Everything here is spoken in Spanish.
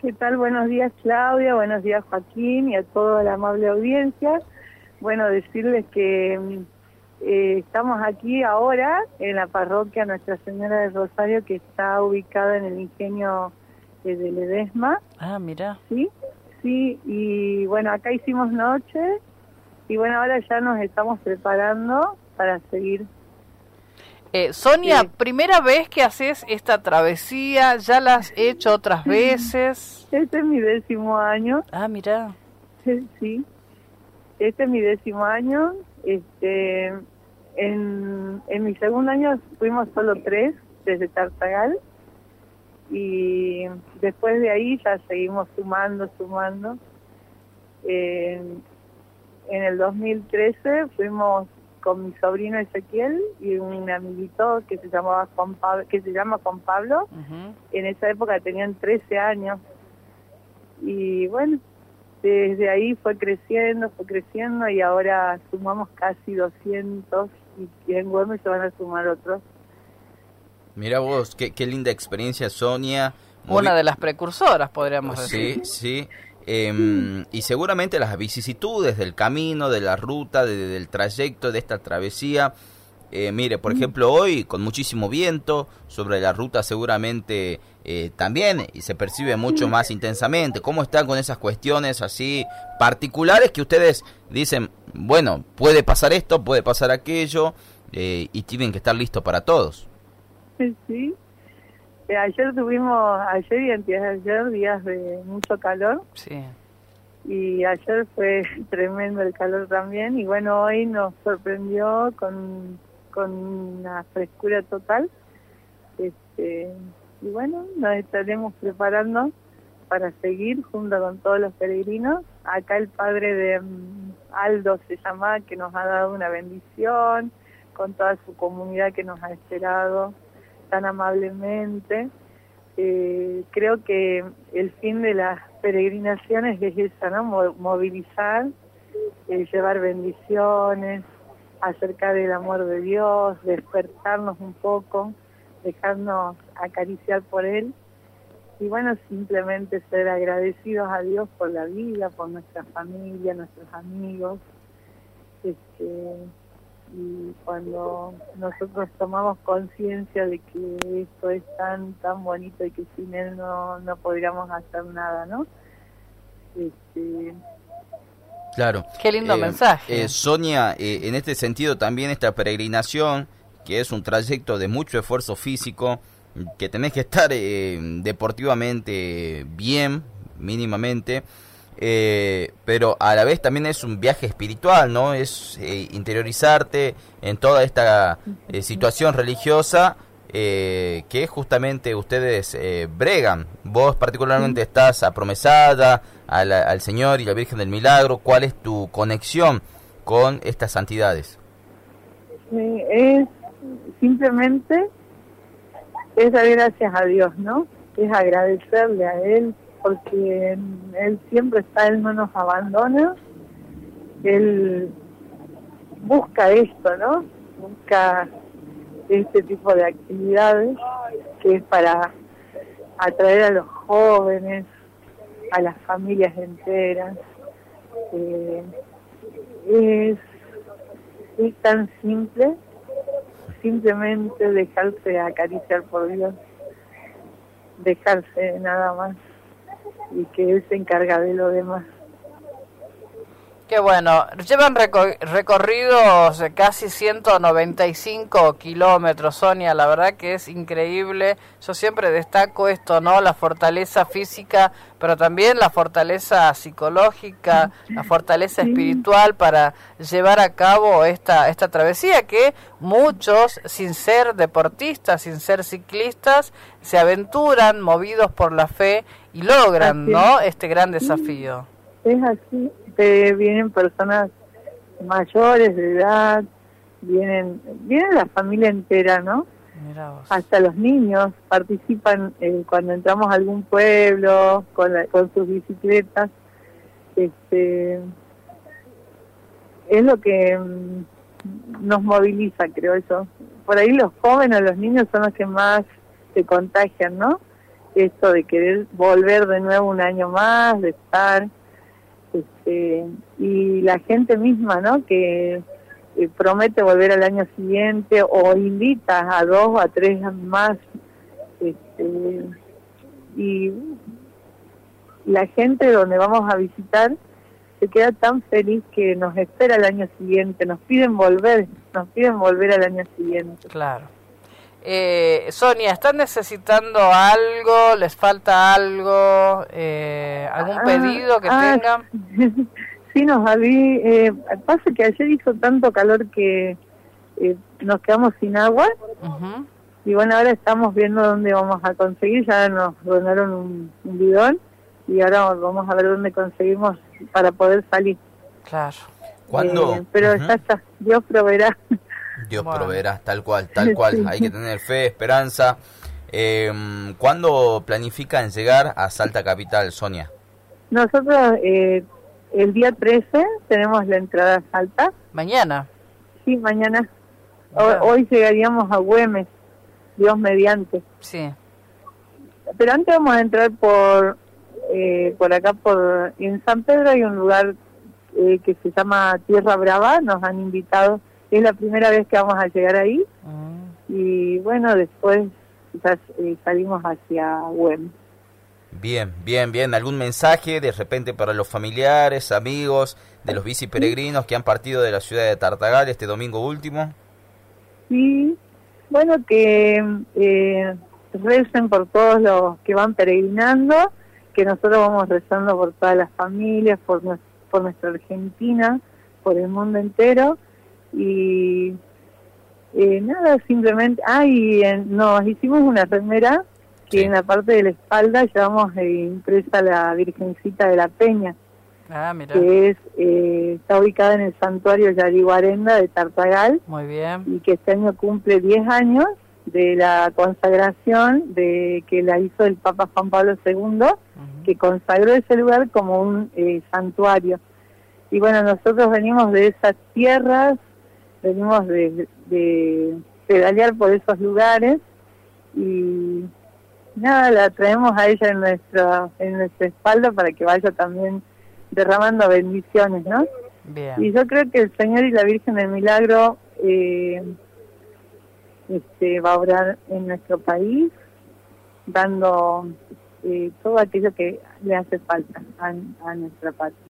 ¿Qué tal? Buenos días, Claudia, buenos días, Joaquín, y a toda la amable audiencia. Bueno, decirles que estamos aquí ahora en la parroquia Nuestra Señora del Rosario, que está ubicada en el ingenio de Ledesma. Ah, mira. Sí, sí, y bueno, acá hicimos noche, y bueno, ahora ya nos estamos preparando para seguir. Sonia, ¿primera vez que haces esta travesía? ¿Ya la has hecho otras veces? Este es mi 10º año. Ah, mira. Sí, este es mi 10º año. En mi 2º año fuimos solo 3 desde Tartagal, y después de ahí ya seguimos sumando. En el 2013 fuimos con mi sobrino Ezequiel y un amiguito que se llama Juan Pablo. Uh-huh. En esa época tenían 13 años, y bueno, desde ahí fue creciendo, y ahora sumamos casi 200, y en Güemes se van a sumar otros. Mira vos, qué linda experiencia, Sonia. Una de las precursoras, podríamos decir. Sí. Y seguramente las vicisitudes del camino, de la ruta, del trayecto, de esta travesía. Mire, por ejemplo, hoy con muchísimo viento, sobre la ruta seguramente también, y se percibe mucho más intensamente. ¿Cómo están con esas cuestiones así particulares que ustedes dicen, bueno, puede pasar esto, puede pasar aquello, y tienen que estar listos para todos? Sí. Ayer y antes de ayer, días de mucho calor. Sí. Y ayer fue tremendo el calor también, y bueno, hoy nos sorprendió con una frescura total. Y bueno, nos estaremos preparando para seguir junto con todos los peregrinos. Acá el padre de Aldo se llama, que nos ha dado una bendición, con toda su comunidad que nos ha esperado tan amablemente. Creo que el fin de las peregrinaciones es esa, ¿no? Movilizar, llevar bendiciones, acercar el amor de Dios, despertarnos un poco, dejarnos acariciar por Él, y bueno, simplemente ser agradecidos a Dios por la vida, por nuestra familia, nuestros amigos. Y cuando nosotros tomamos conciencia de que esto es tan bonito y que sin Él no podríamos hacer nada, ¿no? Claro. Qué lindo mensaje. Sonia, en este sentido también esta peregrinación, que es un trayecto de mucho esfuerzo físico, que tenés que estar deportivamente bien, mínimamente, pero a la vez también es un viaje espiritual, ¿no? Es interiorizarte en toda esta situación religiosa que justamente ustedes bregan. Vos particularmente estás apromesada al Señor y la Virgen del Milagro. ¿Cuál es tu conexión con estas santidades? Es simplemente dar gracias a Dios, ¿no? Es agradecerle a Él, porque Él siempre está, Él no nos abandona. Él busca esto, ¿no? Busca este tipo de actividades, que es para atraer a los jóvenes, a las familias enteras. Es tan simple, simplemente dejarse acariciar por Dios, dejarse nada más, y que Él se encarga de lo demás. Qué bueno, llevan recorridos casi 195 kilómetros, Sonia, la verdad que es increíble. Yo siempre destaco esto, ¿no? La fortaleza física, pero también la fortaleza psicológica, la fortaleza espiritual para llevar a cabo esta travesía que muchos, sin ser deportistas, sin ser ciclistas, se aventuran movidos por la fe y logran, ¿no? Este gran desafío. Es así. Vienen personas mayores de edad, vienen la familia entera, ¿no? Mirá vos. Hasta los niños participan cuando entramos a algún pueblo con sus bicicletas. Es lo que nos moviliza, creo eso. Por ahí los jóvenes, los niños son los que más se contagian, ¿no? esto de querer volver de nuevo un año más, de estar, y la gente misma, ¿no? Que promete volver al año siguiente o invita a 2 o a 3 más, y la gente donde vamos a visitar se queda tan feliz que nos espera el año siguiente, nos piden volver al año siguiente. Claro. Sonia, ¿están necesitando algo? ¿Les falta algo? ¿Algún pedido que tengan? Sí, pasa que ayer hizo tanto calor que nos quedamos sin agua. Uh-huh. Y bueno, ahora estamos viendo dónde vamos a conseguir. Ya nos donaron un bidón y ahora vamos a ver dónde conseguimos para poder salir. Claro. ¿Cuándo? Pero ya está, Dios proveerá. Dios Bueno. proveerá, tal cual. Sí. Hay que tener fe, esperanza. ¿Cuándo planifican llegar a Salta Capital, Sonia? Nosotros el día 13 tenemos la entrada a Salta. ¿Mañana? Sí, mañana. Hoy llegaríamos a Güemes, Dios mediante. Sí. Pero antes vamos a entrar por acá, en San Pedro hay un lugar que se llama Tierra Brava, nos han invitado, es la primera vez que vamos a llegar ahí, y bueno, después quizás salimos hacia Güemes. Bien. ¿Algún mensaje de repente para los familiares, amigos de los bici peregrinos que han partido de la ciudad de Tartagal este domingo último? Sí, bueno, que recen por todos los que van peregrinando, que nosotros vamos rezando por todas las familias, por nuestra Argentina, por el mundo entero, y nada, simplemente, nos hicimos una remera que sí. En la parte de la espalda llevamos impresa la Virgencita de la Peña, mira. que está ubicada en el santuario Yariguarenda de Tartagal. Muy bien. Y que este año cumple 10 años de la consagración que la hizo el Papa Juan Pablo II, que consagró ese lugar como un santuario. Y bueno, nosotros venimos de esas tierras, venimos de pedalear por esos lugares, y nada, la traemos a ella en nuestra espalda para que vaya también derramando bendiciones, ¿no? Bien. Y yo creo que el Señor y la Virgen del Milagro va a obrar en nuestro país, dando todo aquello que le hace falta a nuestra patria.